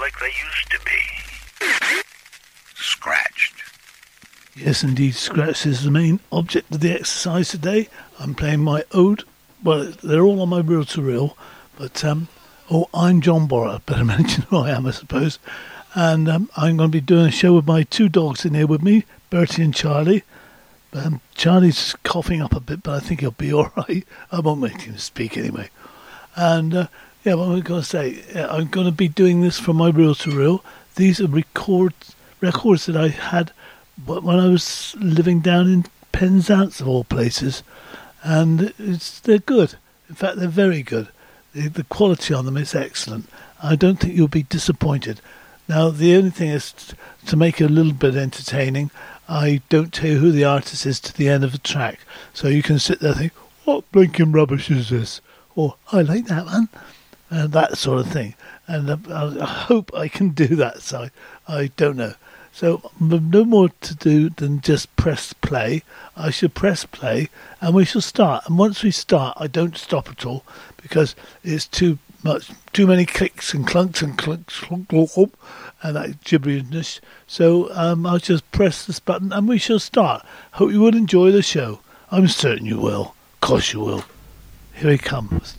like they used to be. Scratched. Yes, indeed, scratch is the main object of the exercise today. I'm playing my ode. Well, they're all on my reel-to-reel, but I'm John Borra. Better mention who I am, I suppose. And I'm going to be doing a show with my two dogs in here with me, Bertie and Charlie. Charlie's coughing up a bit, but I think he'll be all right. I won't make him speak anyway. And what am I going to say? I'm going to be doing this from my reel-to-reel. These are records that I had when I was living down in Penzance, of all places. And they're good. In fact, they're very good. The quality on them is excellent. I don't think you'll be disappointed. Now, the only thing is to make it a little bit entertaining, I don't tell you who the artist is to the end of the track. So you can sit there and think, what blinking rubbish is this? Or, I like that one. And that sort of thing. And I hope I can do that. So I don't know. So no more to do than just press play. I should press play and we shall start. And once we start, I don't stop at all because it's too many clicks and clunks and clinks and that gibberiness. So I'll just press this button and we shall start. Hope you will enjoy the show. I'm certain you will. Of course you will. Here he comes.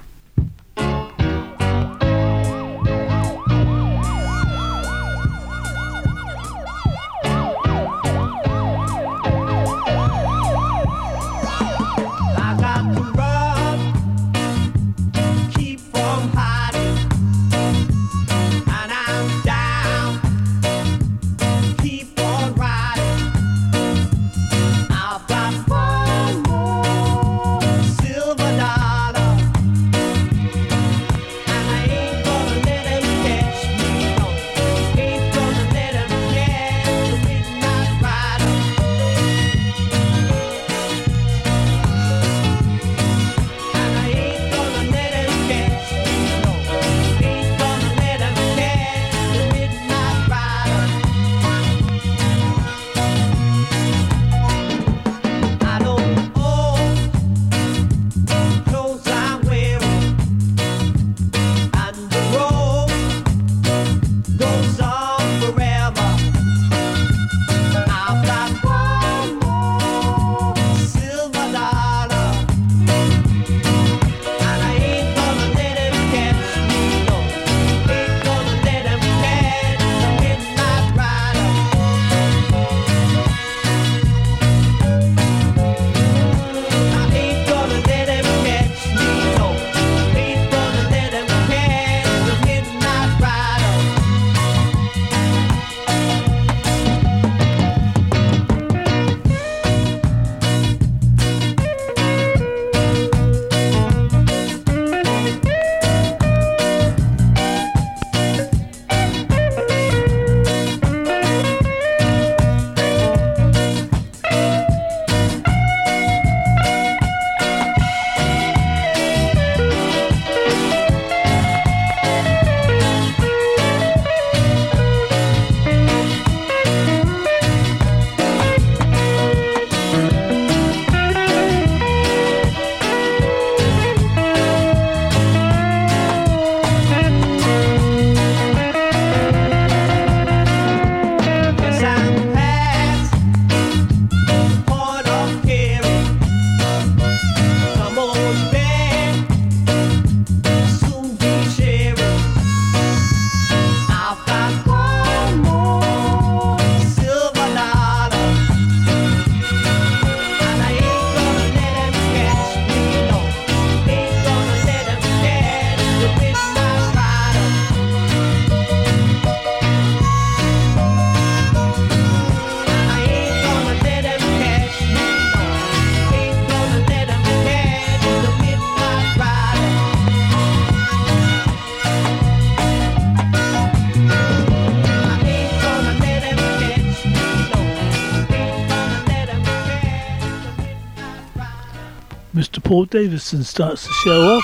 Mr. Paul Davison starts the show off.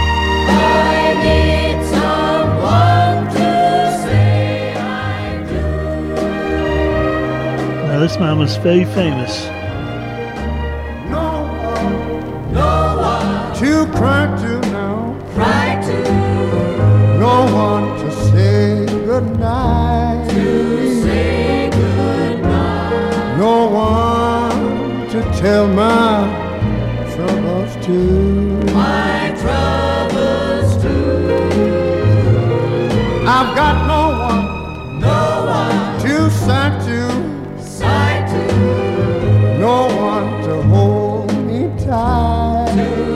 I need someone to say I do. Now this man was very famous. No one to cry to now. Cry to. No one to say goodnight. too. my troubles too. I've got no one to sigh to, no one to hold me tight,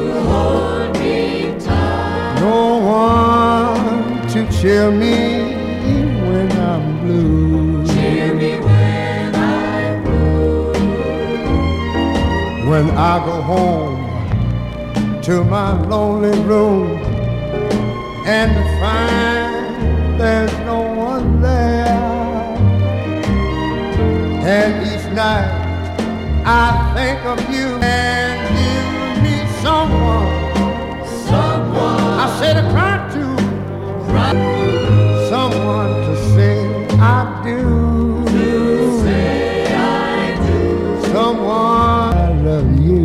no one to cheer me when I'm blue. When I go home to my lonely room and find there's no one there, and each night I think of you and you need someone I say to cry to, someone to say I do, someone I love you.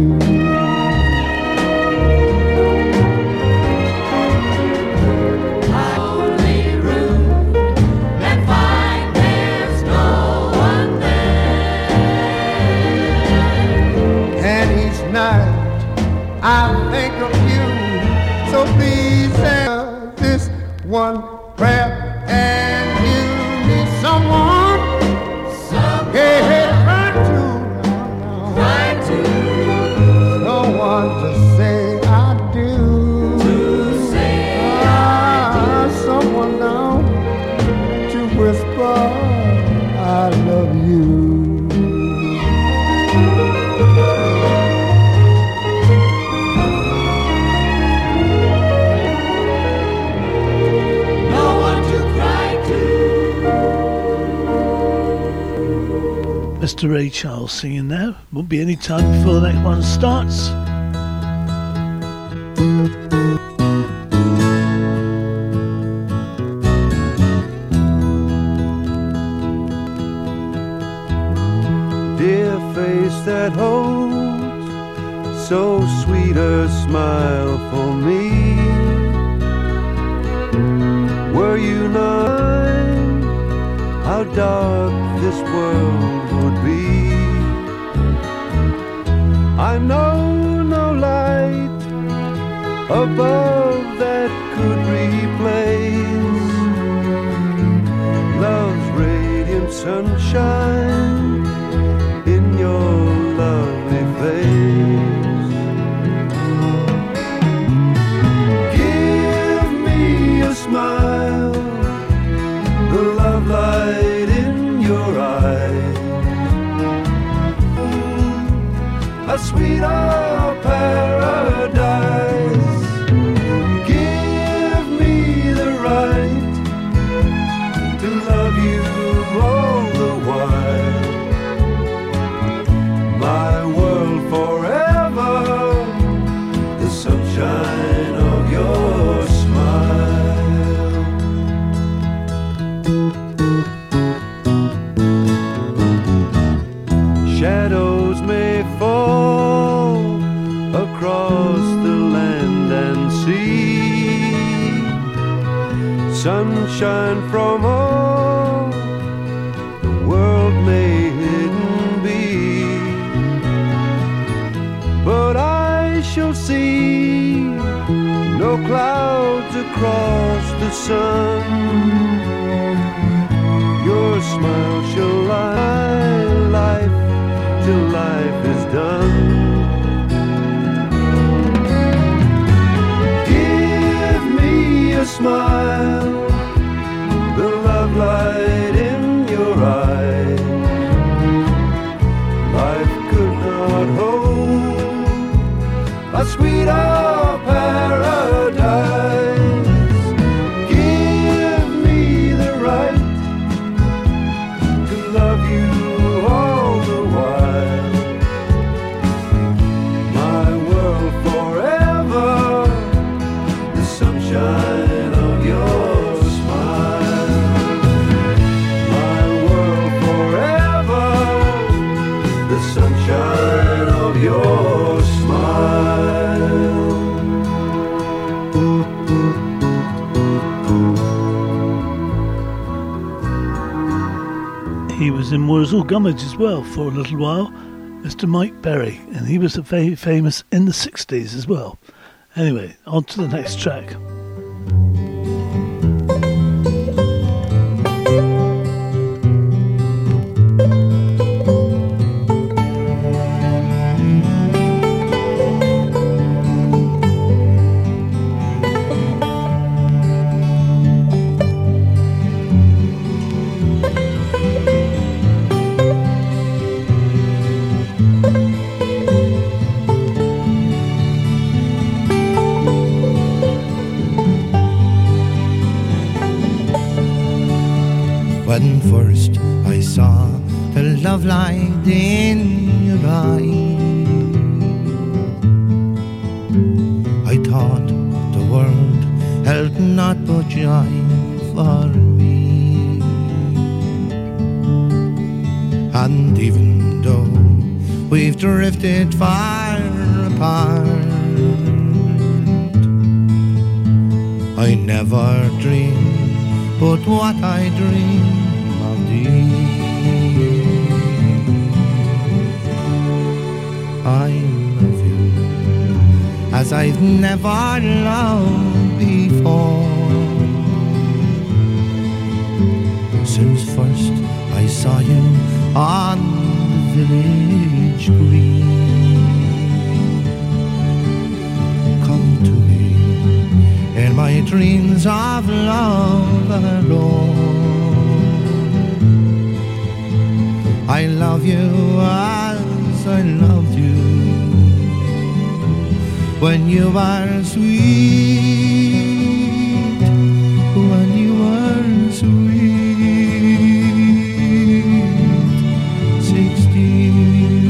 I think of you, so please answer this one prayer, and you need someone, hey, hey, cry to, no one to say I do, someone now to whisper I love you. Mr. Ray Charles singing now. Won't be any time before the next one starts. Dear face that holds so sweet a smile for me, were you not, how dark this world would be. I know no light above that could replace love's radiant sunshine in your lovely face. Give me a smile, the love light in your eyes, a sweeter paradise. Give me the right to love you all the while, my world forever, the sunshine of your smile. Shadows may fall across the land and sea, sunshine from all the world may hidden be, but I shall see no clouds across the sun. Your smile shall light life till life is done. Give me a smile, the love light in your eyes. Life could not hold a sweeter paradise. Give me the right to love you all the while, my world forever, the sunshine of your smile, my world forever, the sunshine of your smile. He was in Wurzel Gummidge as well for a little while. Mr. Mike Berry, and he was very famous in the 60s as well. Anyway, on to the next track. When first I saw the love light in your eyes, I thought the world held naught but joy for me. And even though we've drifted far apart, I never dreamed but what I dream of thee. I love you as I've never loved before. Since first I saw you on the village green, come to me in my dreams of love alone. I love you as I loved you when you were sweet, when you were sweet, 16.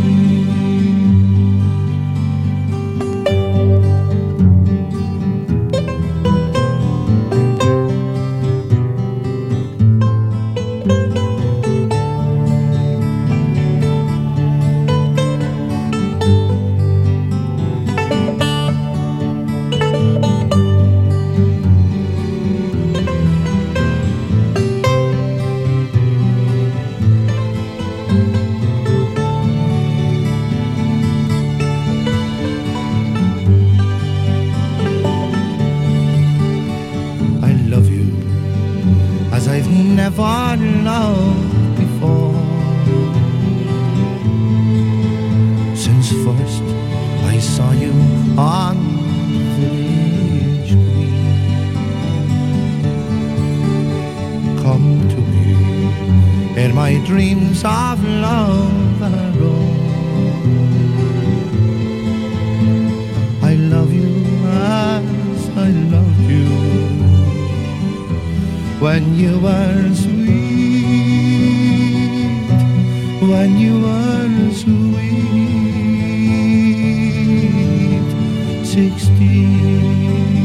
Never loved before. Since first I saw you on the village green, come to me in my dreams of love alone. I love you as I loved you when you were sweet, when you were sweet, 16.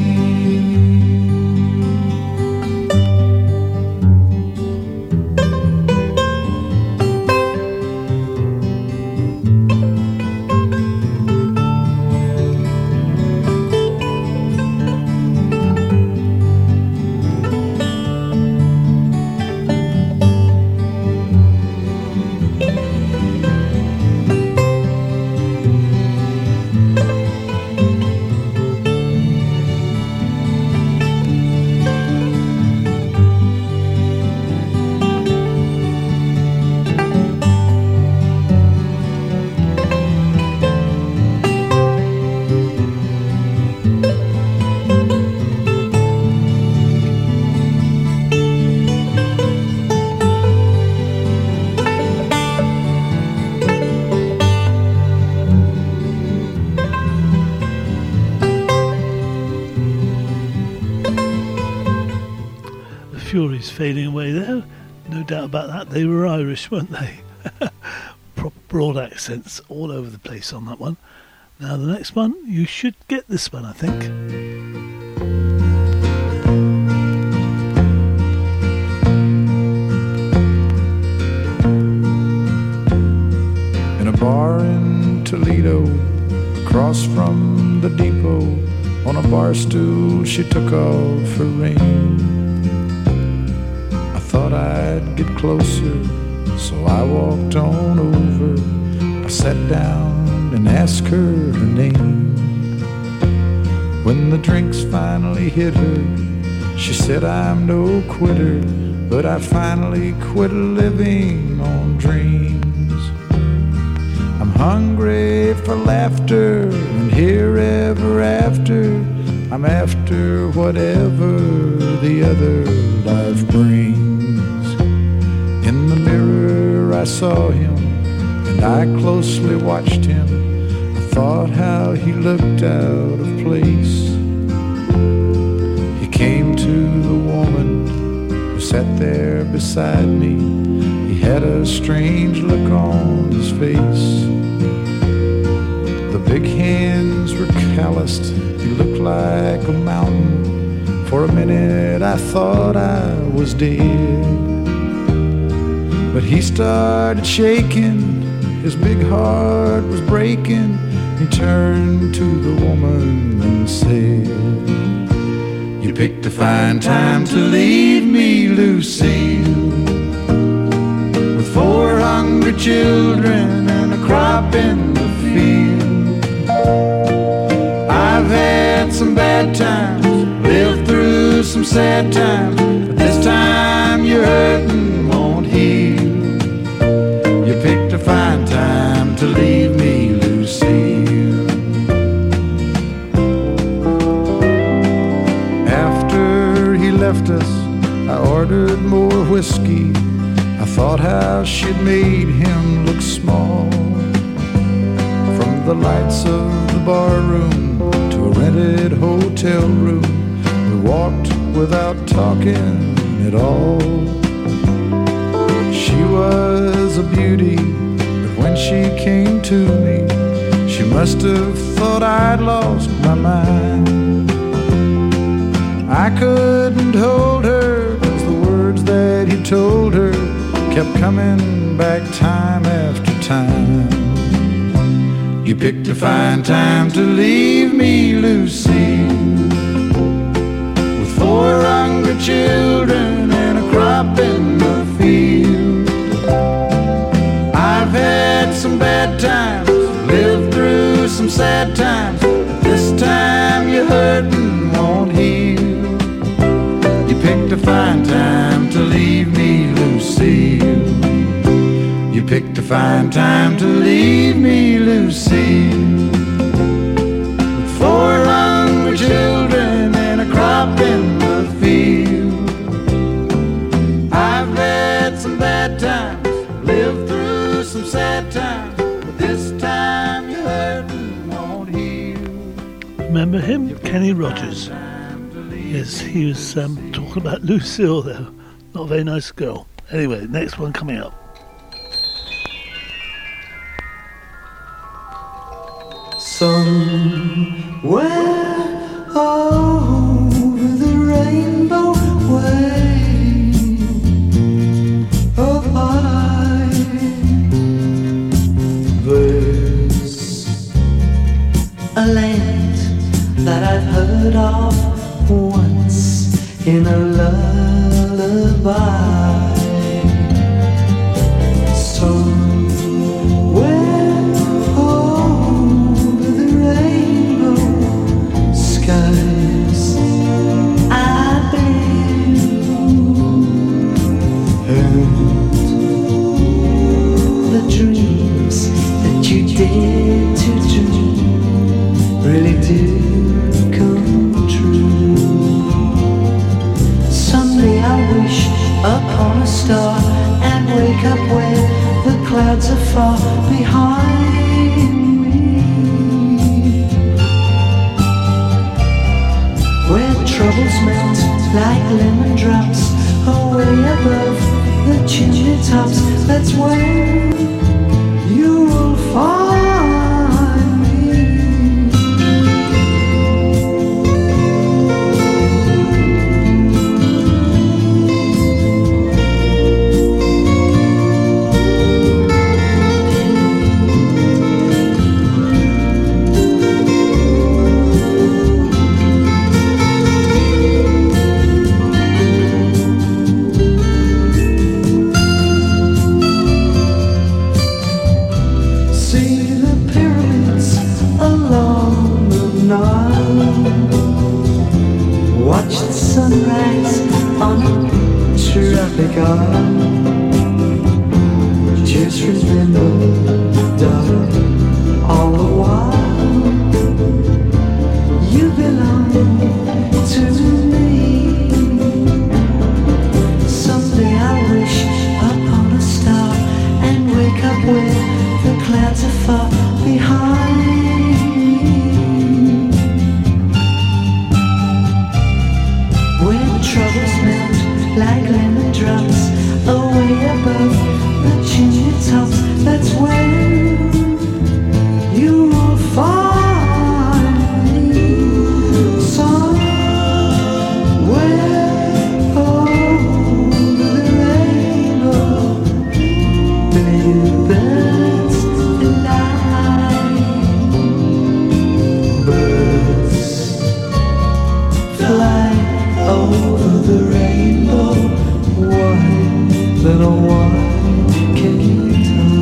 Furies fading away there, no doubt about that. They were Irish, weren't they? Proper broad accents all over the place on that one. Now the next one, you should get this one, I think. In a bar in Toledo, across from the depot, on a bar stool she took off her ring. Thought I'd get closer, so I walked on over. I sat down and asked her her name. When the drinks finally hit her, she said, I'm no quitter, but I finally quit living on dreams. I'm hungry for laughter, and here ever after, I'm after whatever the other life brings. In the mirror I saw him, and I closely watched him. I thought how he looked out of place. He came to the woman who sat there beside me. He had a strange look on his face. The big hands were calloused. He looked like a mountain. For a minute I thought I was dead. But he started shaking. His big heart was breaking. He turned to the woman and said, you picked a fine time to leave me, Lucille, with 4 hungry children and a crop in the field. I've had some bad times, lived through some sad times, but this time your hurting won't heal. You picked a fine time to leave me, Lucille. After he left us, I ordered more whiskey. I thought how she'd made him look small. From the lights of the bar room to a rented hotel room, we walked without talking at all. She was a beauty, but when she came to me, she must have thought I'd lost my mind. I couldn't hold her, 'cause the words that he told her kept coming back time after time. You picked a fine time to leave me, Lucille, with 4 hungry children and a crop in the field. I've had some bad times, lived through some sad times, but this time your hurting won't heal. You picked a fine time to leave me, Lucille. You picked a fine time to leave me, Lucille, with 4 hungry children and a crop in the field. I've had some bad times, lived through some sad times, but this time your hurting won't heal. Remember him? Kenny Rogers. Yes, he was talking about Lucille though. Not a very nice girl. Anyway, next one coming up. Somewhere over the rainbow way of high, there's a land that I've heard of once in a lullaby. Dare to dream really do come true. Someday I'll wish upon a star and wake up where the clouds are far behind me, where troubles melt like lemon drops away above the chimney tops. That's where you will find see Watch the sunrise on a traffic arm. Just remember, darling, all the while you belong to me. Someday I'll wish upon a star and wake up with the clouds are far behind me. When troubles melt like lemon drops away above the chimney tops, that's when you will find me somewhere over the rainbow. Bluebirds fly, birds fly over the rainbow. Why, little one, can you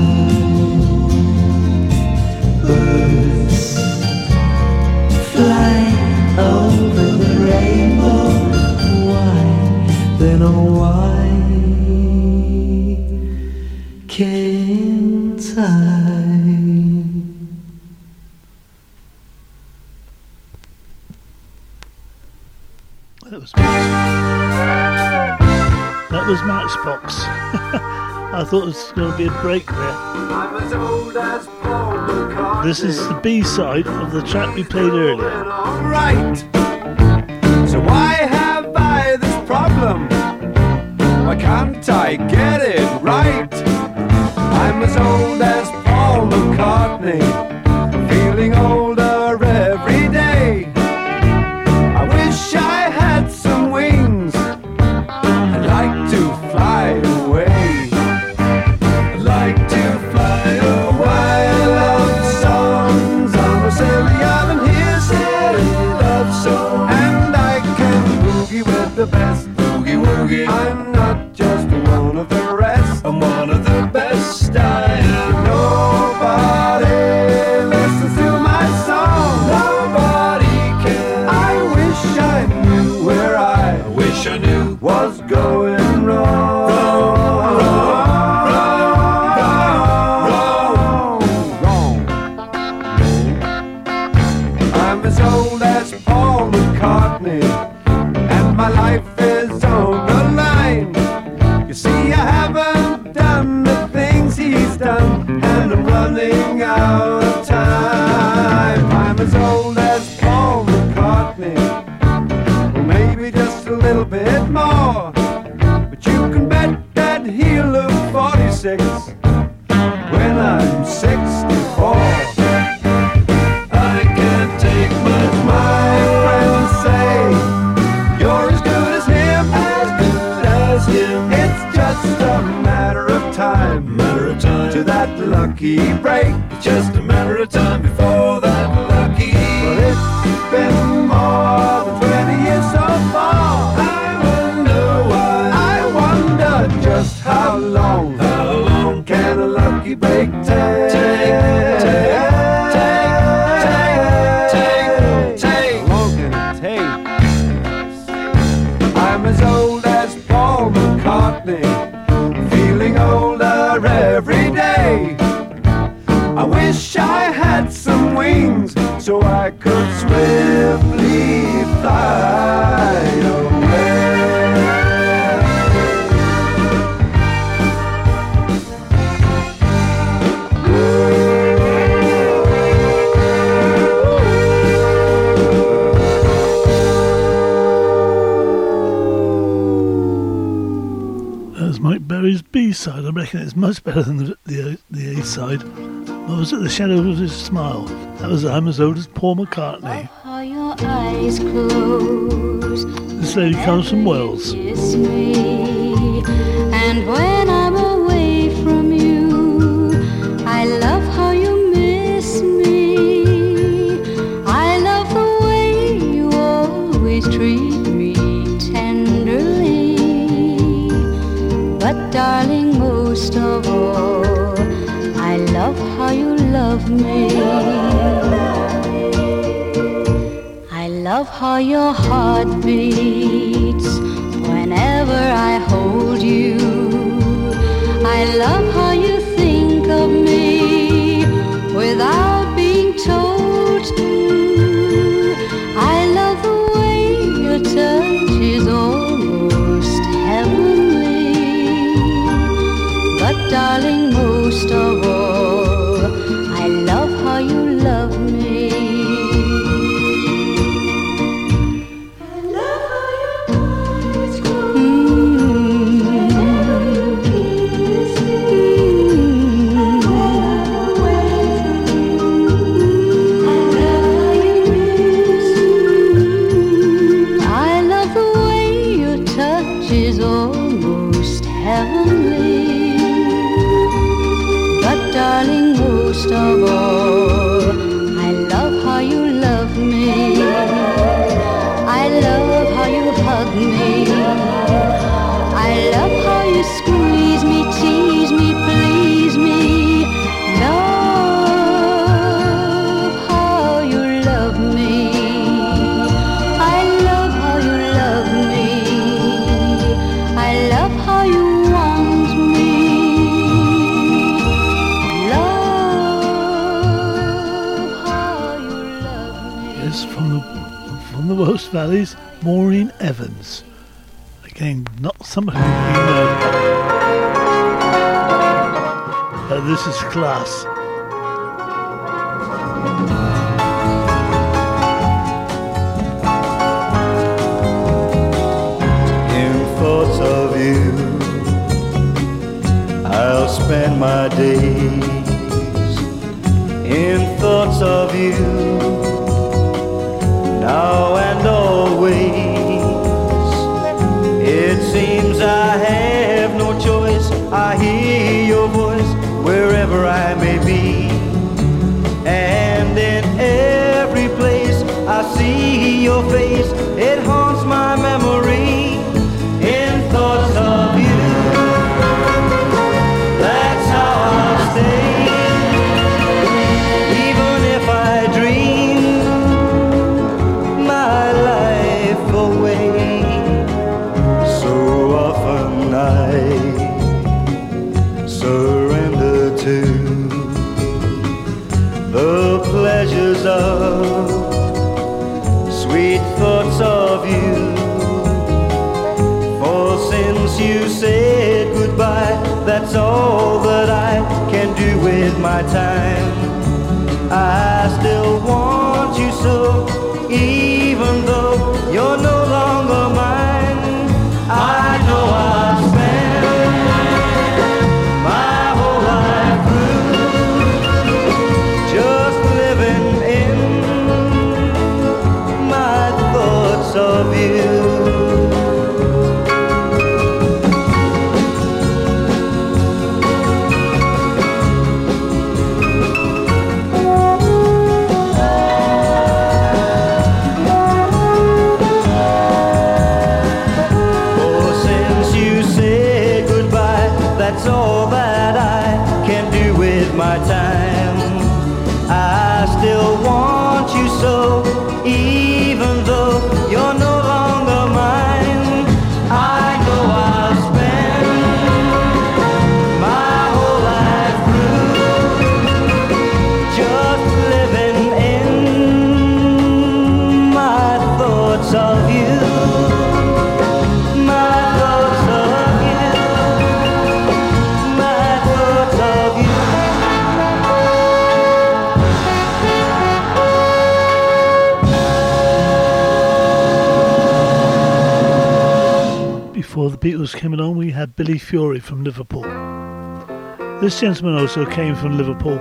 tie? Birds fly over the rainbow. Why, then oh why can't I? That was Matchbox. I thought it was going to be a break there. I'm as old as Paul McCartney. This is the B-side of the track we played earlier. Alright. So why have I this problem? Why can't I get it right? I'm as old as Paul McCartney, feeling older every day. I wish I had some wings. I'd like to fly away. I'd like to fly away. I love songs on a silly island here, silly love song. And I can boogie with the best, boogie woogie. I'm not just one of the rest, I'm one of the best. I am nobody listens to my song. Nobody can. I wish I knew where I wish I knew was going wrong. I'm as old as Paul McCartney, and my life is on the line. You see, I haven't done the things he's done, and I'm running out of time. I'm as old as Paul McCartney, or maybe just a little bit more. But you can bet that he'll look 46 when I'm 64. I can't take much, my friends say. You're as good as him, as good as him. It's just a matter of time, to that lucky break. It's just a matter of time before that lucky. But it's been more than 20 years so far. I wonder why. I wonder just how long can a lucky break take? How long can it take? I'm as old as Paul McCartney, feeling older every day. I wish I had some wings so I could swiftly fly away. That's Mike Berry's B-side. I reckon it's much better than the A-side. What was it? The Shadow of His Smile. That was I'm as old as Paul McCartney. How your eyes close. This lady comes from Wales. Kiss me. And when I'm away from you, I love how you miss me. I love the way you always treat me tenderly. But darling, most of all, I love how you love me. I love how your heart beats whenever I hold you. I love how you think of me without being told to. I love the way your touch is almost heavenly. But darling, most of all, I love how you love me. Darling, most of all, I love how you love me. I love how you hug me. I love how you squeeze me, tease me, please me. Love how you love me. I love how you love me. I love how you want me. From the Welsh Valleys, Maureen Evans. Again, not somebody you know. This is class. In thoughts of you, I'll spend my days. In thoughts of you, now and always. It seems I have no choice. I hear your voice wherever I may be, and in every place I see your face. It haunts my memory. In thoughts of you, that's how I'll stay. Even if I dream my life away, so often I surrender to the pleasures of sweet thoughts of you. For since you said goodbye, that's all that I can do with my time. I still want you so, even though you're no longer mine. I know I'll spend my whole life through just living in my thoughts of you. That's all that I can do with my time. I still want you so, even though you're no longer mine. I know I'll spend my whole life through just living in my thoughts of you. Before the Beatles came along, we had Billy Fury from Liverpool. This gentleman also came from Liverpool.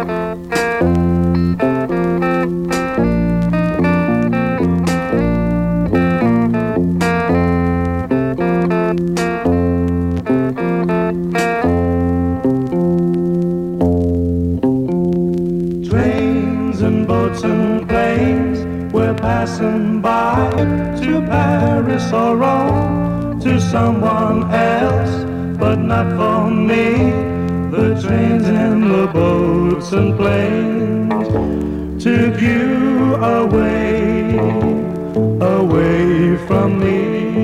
Trains and boats and planes were passing by to Paris or Rome, to someone else, but not for me. The trains and the boats and planes took you away from me.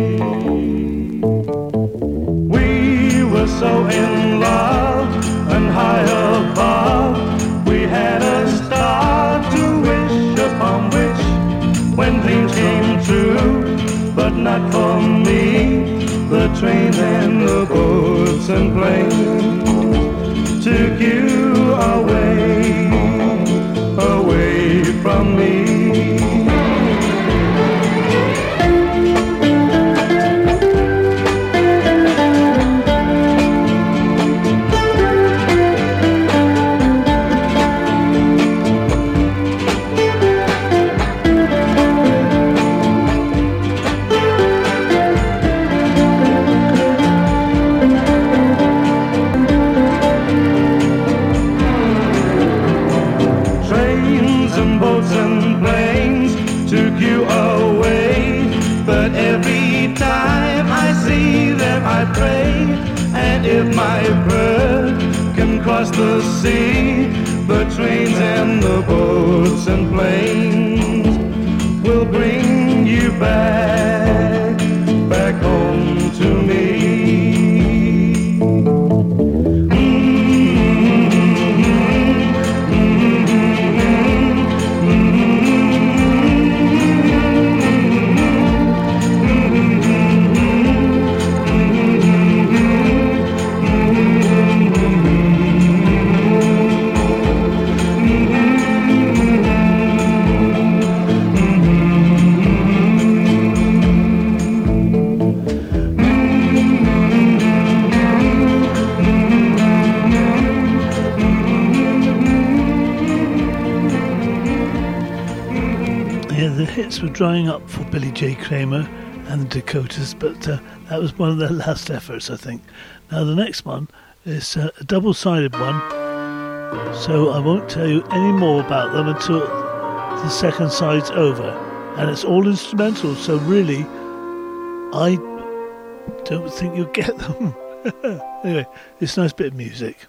We were so in love and high above. We had a star to wish upon which, when dreams came true, but not for me. The trains and the boats and planes took you away from me. If my bird can cross the sea, the trains and the boats and planes will bring you back home to me. Hits were drying up for Billy J. Kramer and the Dakotas, but that was one of their last efforts, I think. Now the next one is a double-sided one, so I won't tell you any more about them until the second side's over, and it's all instrumental, so really I don't think you'll get them. Anyway, it's a nice bit of music.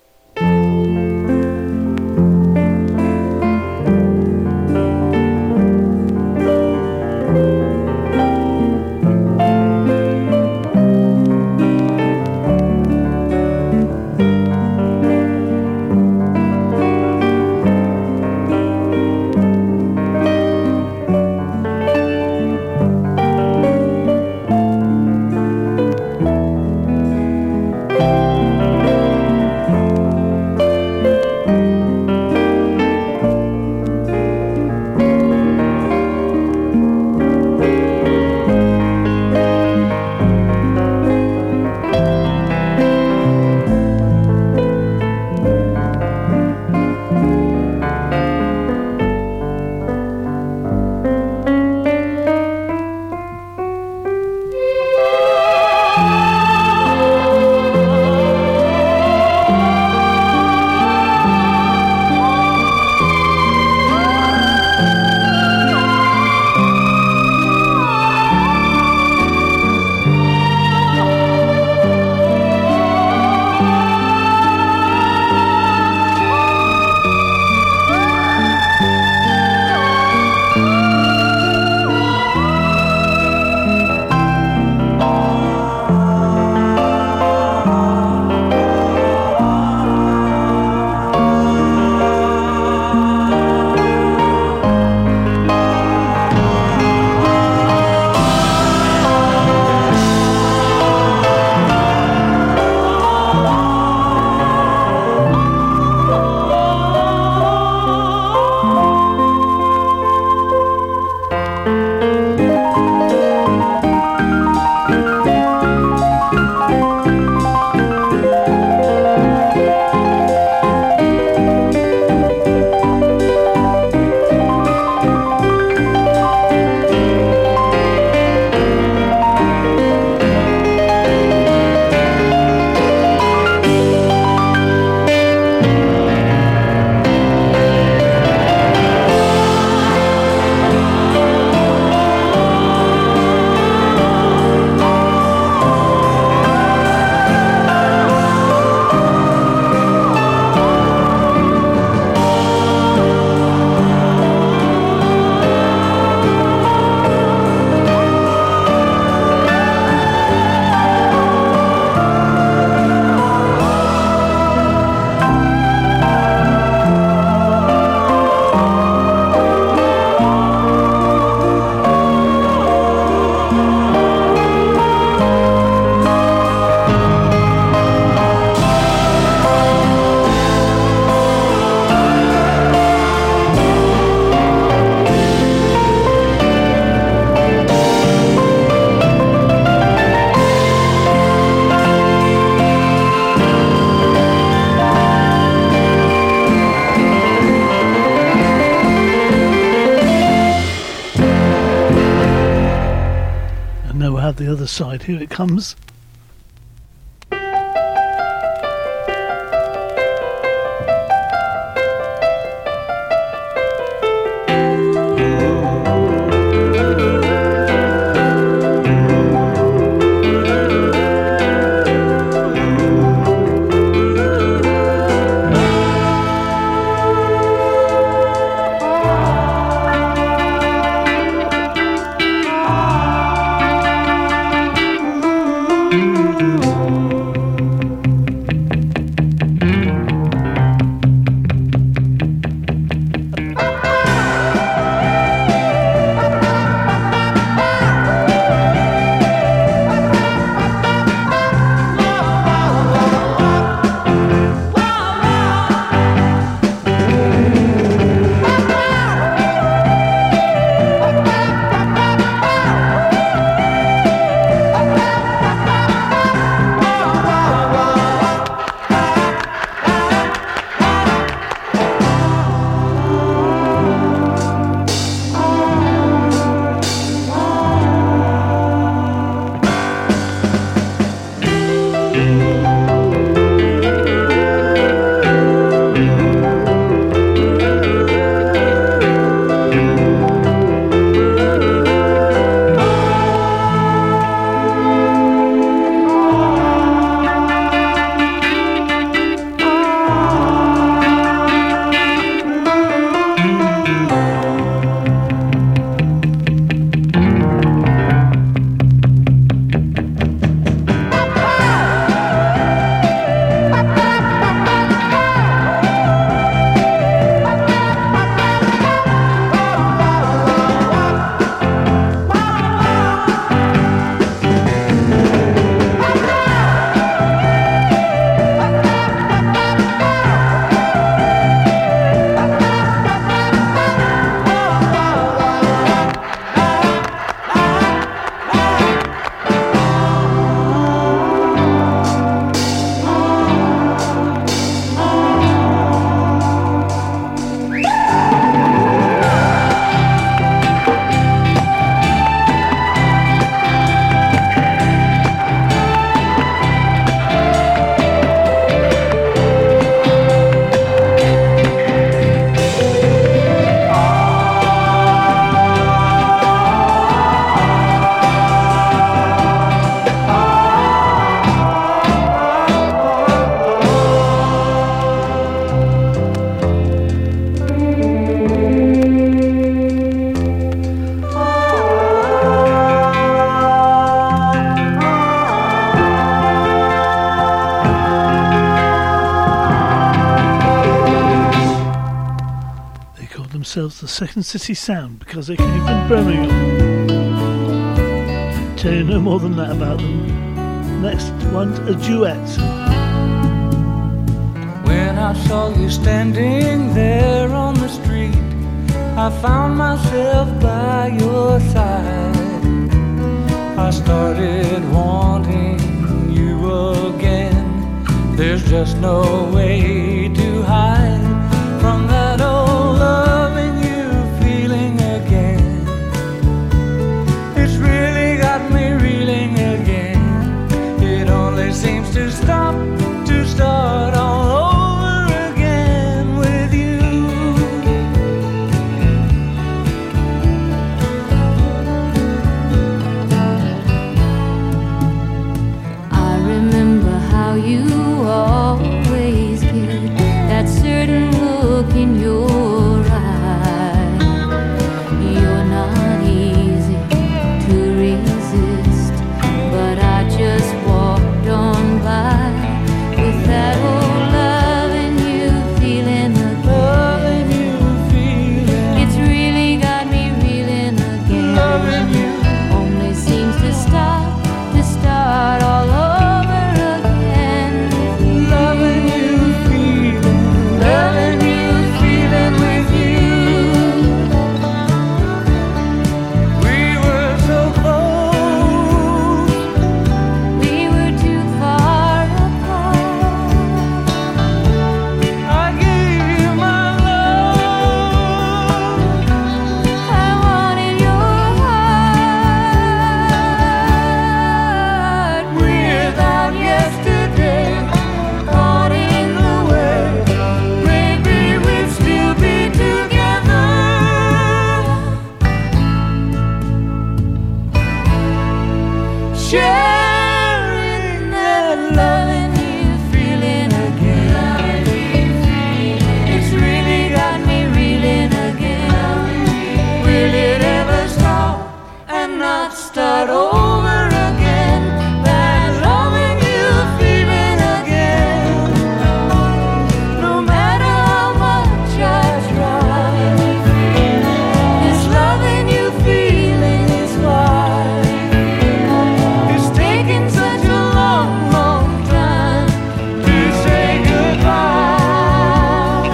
I know how the other side. Here it comes. Themselves the Second City Sound because they came from Birmingham. Tell you no more than that about them. Next one's a duet. When I saw you standing there on the street, I found myself by your side. I started wanting you again. There's just no way to hide from that old love. Seems to start all over again with you. I remember how you always cared sharing that loving you feeling again. It's really got me reeling again. Will it ever stop and not start over again? That loving you feeling again. No matter how much I try, this loving you feeling is why it's taking such a long, long time to say goodbye.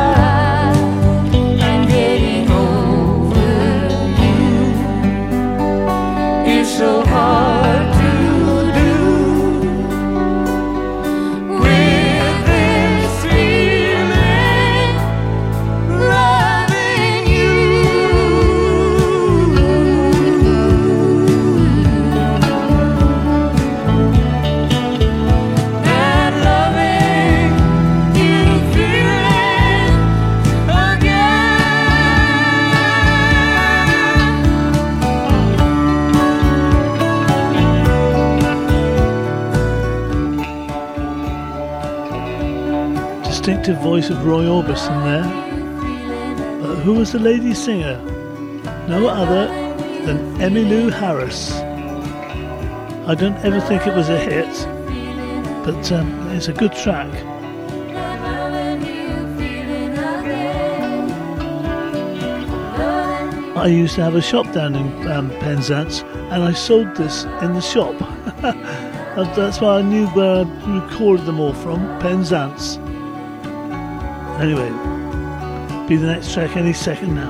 And getting over you is so hard to do with this feeling, loving you. That loving you feeling Distinctive voice of Roy Orbison there. But who was the lady singer? No other than Emmylou Harris. I don't ever think it was a hit, but it's a good track. I used to have a shop down in Penzance, and I sold this in the shop. That's why I knew where I recorded them all from, Penzance. Anyway, be the next track any second now.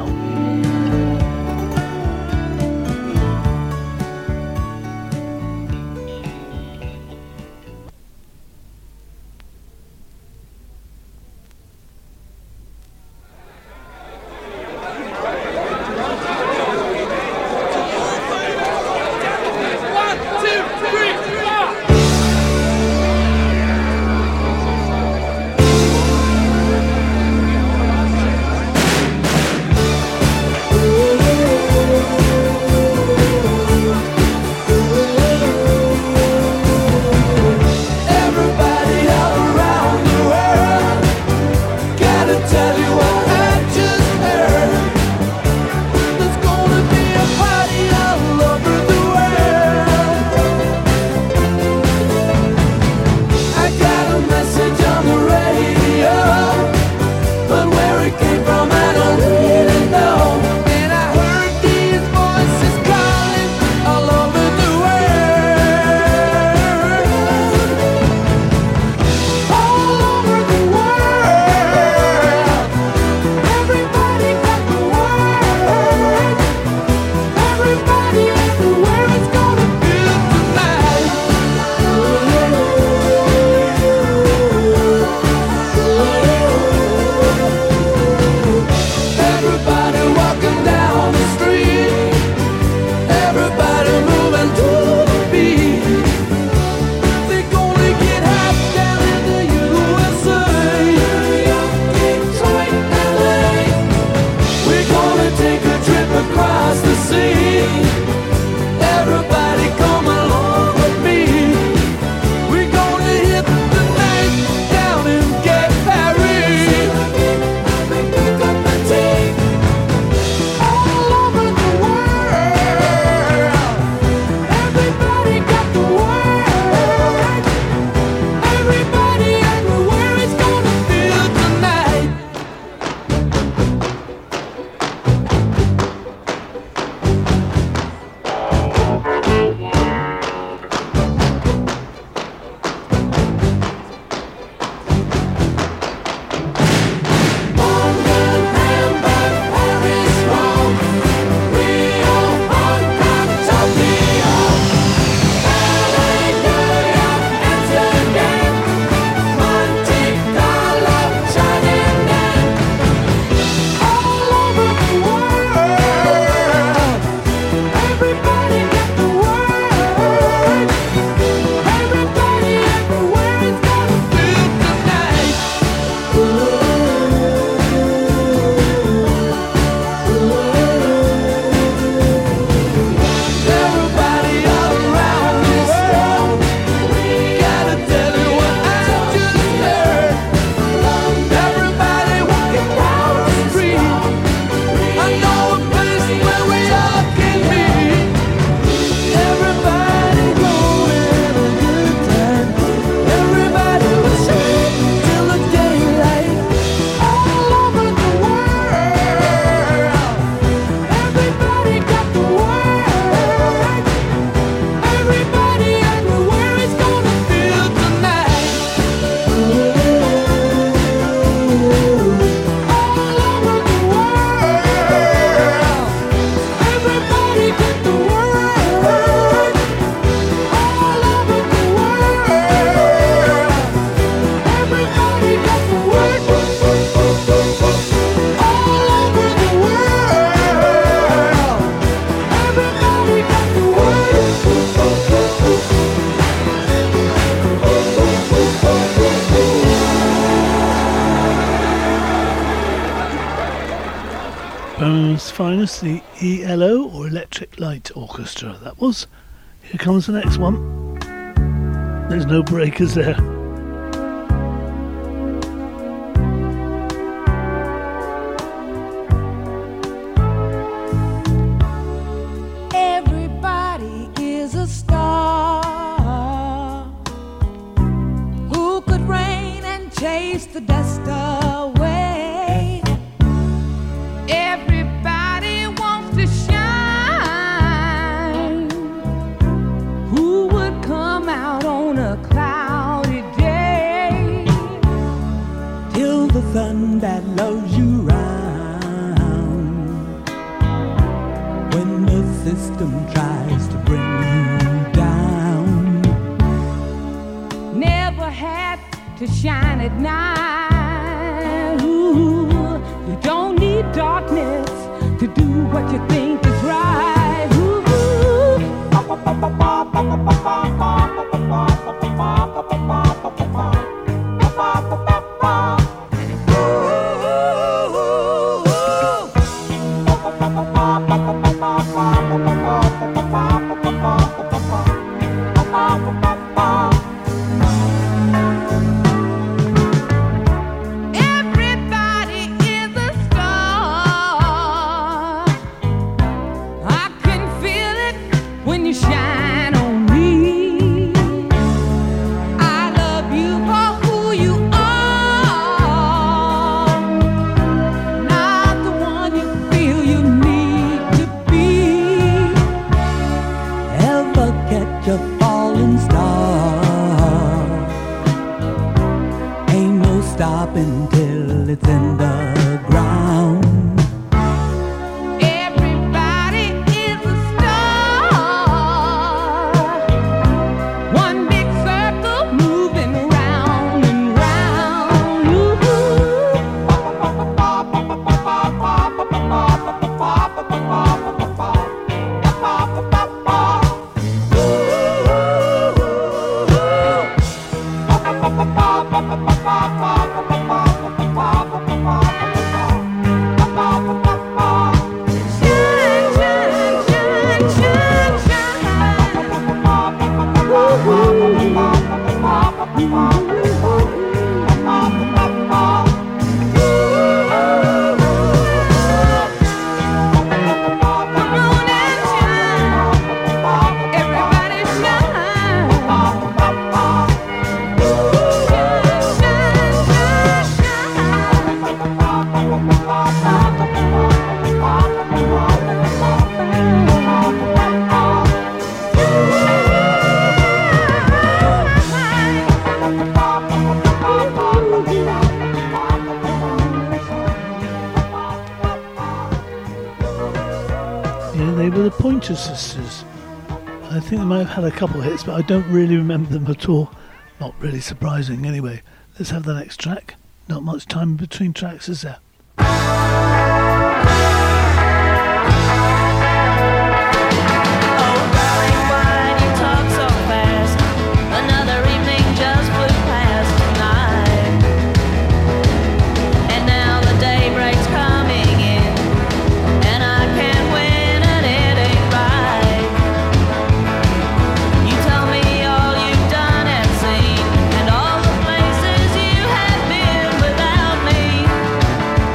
finest, the ELO, or Electric Light Orchestra. That was. Here comes the next one. There's no breakers there. Everybody is a star who could rain and chase the dust away. Everybody wants to shine. Who would come out on a cloudy day till the sun that loves you round? When the system tries to bring you down, never had to shine at night. Ooh, you don't need darkness to do what you think is right. Ooh. Everybody is a star. I can feel it when you shine on me. I love you for who you are, not the one you feel you need to be. Ever catch a falling star? Ain't no stopping till it's in the ground. Everybody is a star. One big circle moving round and round. Yeah, they were the Pointer Sisters. I think they might have had a couple of hits, but I don't really remember them at all. Not really surprising anyway. Let's have the next track. Not much time between tracks, is there? And all the places you have been without me.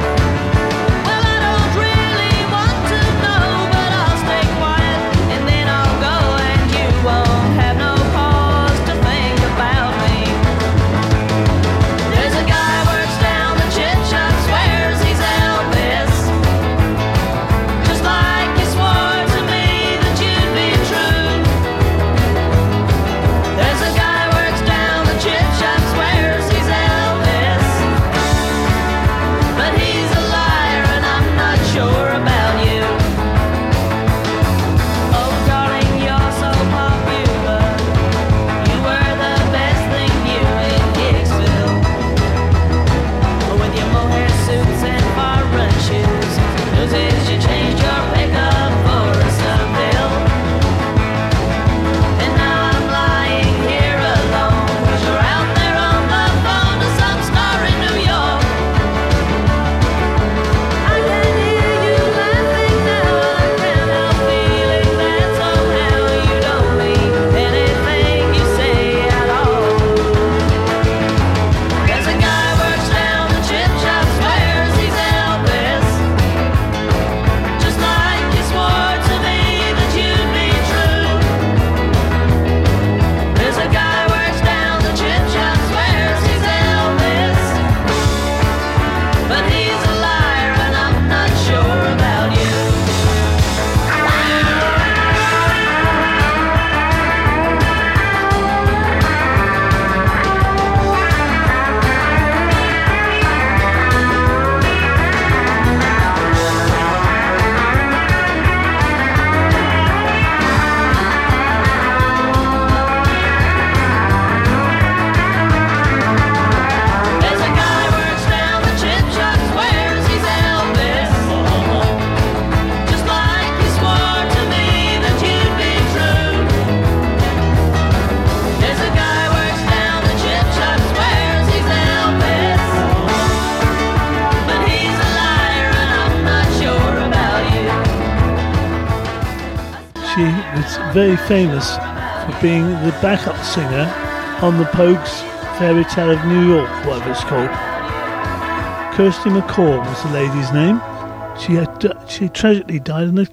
very famous for being the backup singer on the Pogues' Fairy Tale of New York, whatever it's called. Kirsty McCall was the lady's name. She tragically died in a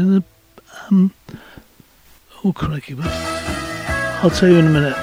oh crikey, but I'll tell you in a minute.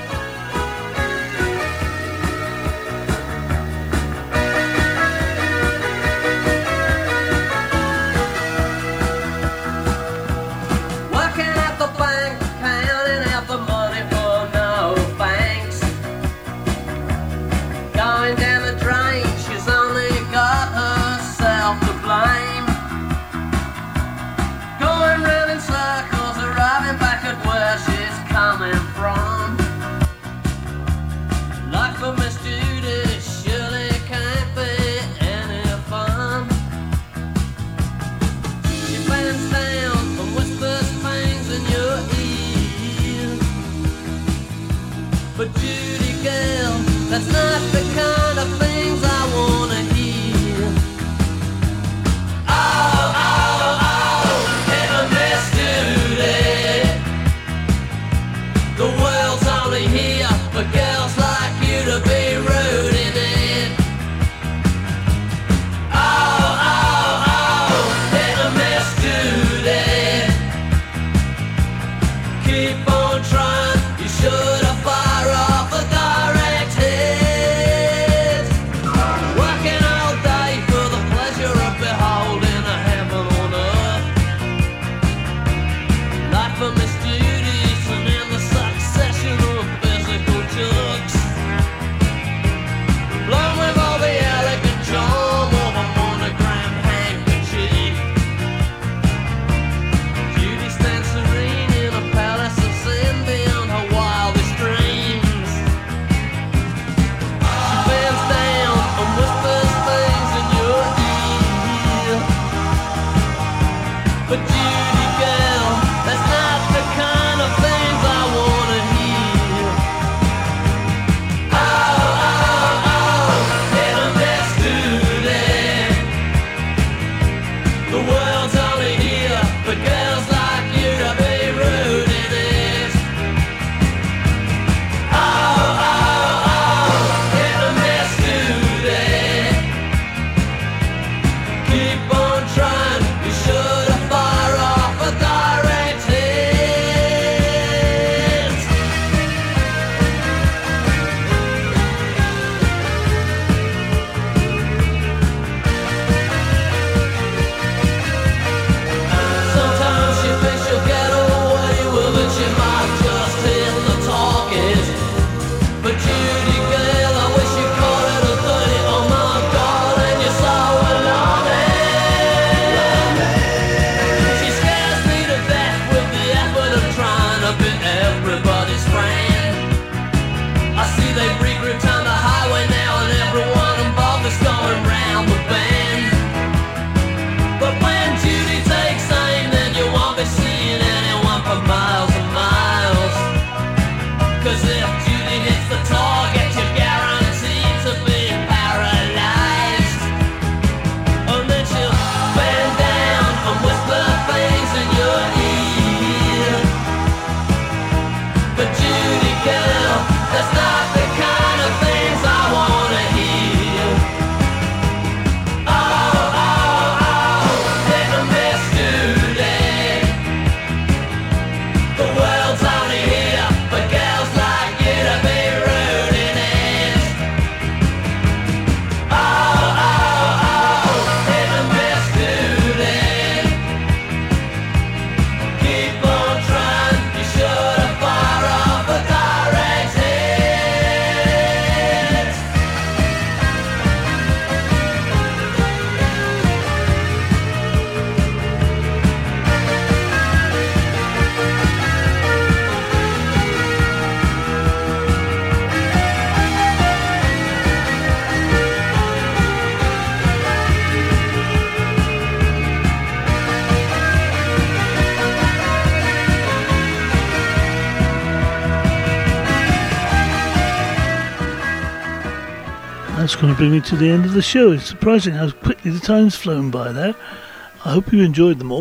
That's going to bring me to the end of the show. It's surprising how quickly the time's flown by there. I hope you enjoyed them all.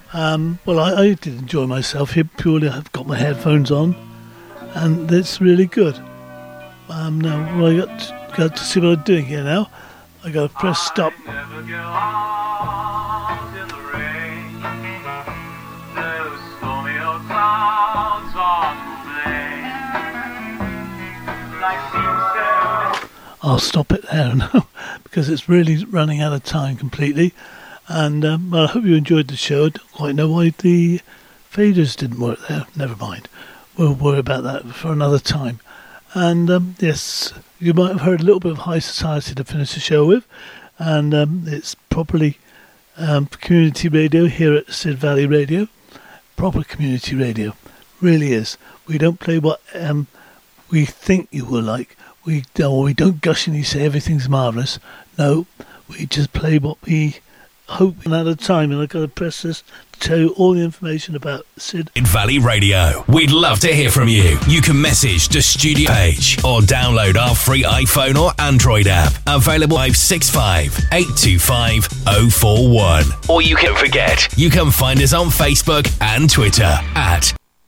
Well, I did enjoy myself here. Purely, I've got my headphones on, and it's really good. Now, well, I got to see what I'm doing here now. I got to press stop. I'll stop it there now because it's really running out of time completely. And well, I hope you enjoyed the show. I don't quite know why the faders didn't work there. Never mind. We'll worry about that for another time. And yes, you might have heard a little bit of High Society to finish the show with. And it's properly community radio here at Sid Valley Radio. Proper community radio. Really is. We don't play what we think you will like. We don't gushingly say everything's marvellous. No, we just play what we hope at a time. And I've got to press this to tell you all the information about Sid Valley Radio. We'd love to hear from you. You can message the studio page or download our free iPhone or Android app. Available 565 825 041. Or you can forget. You can find us on Facebook and Twitter at